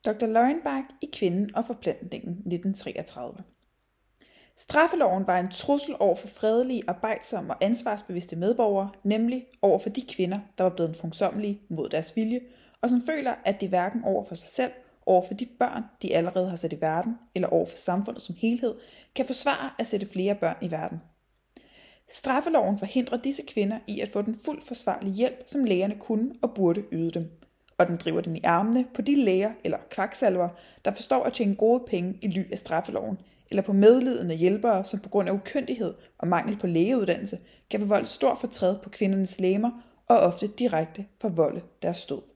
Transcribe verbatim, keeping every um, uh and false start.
doktor Laurenbach i Kvinden og forplantningen nitten treogtredive. Straffeloven var en trussel over for fredelige, arbejdsomme og ansvarsbevidste medborgere, nemlig over for de kvinder, der var blevet funksommelige mod deres vilje, og som føler, at de hverken over for sig selv, over for de børn, de allerede har sat i verden, eller over for samfundet som helhed, kan forsvare at sætte flere børn i verden. Straffeloven forhindrer disse kvinder i at få den fuldt forsvarlige hjælp, som lægerne kunne og burde yde dem. Og den driver dem i armene på de læger eller kvaksalver, der forstår at tjene gode penge i ly af straffeloven, eller på medlidende hjælpere, som på grund af ukyndighed og mangel på lægeuddannelse kan forvolde stor fortræd på kvindernes legemer og ofte direkte forvolde deres død.